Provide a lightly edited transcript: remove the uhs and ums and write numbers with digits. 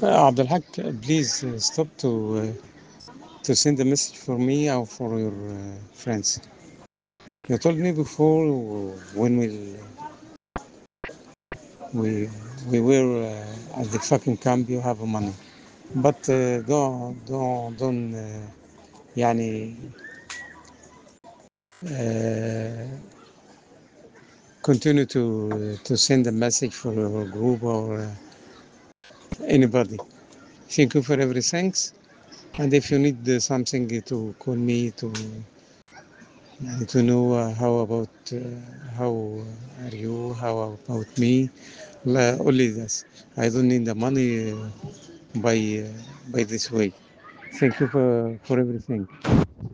Abdelhak, please stop to send a message for me or for your friends. You told me before when we we were at the fucking camp you have money, but don't يعني uh, continue to send a message for your group or anybody. Thank you for everything. And if you need something to call me to know how about how are you, how about me, only this. I don't need the money by by this way. Thank you for everything.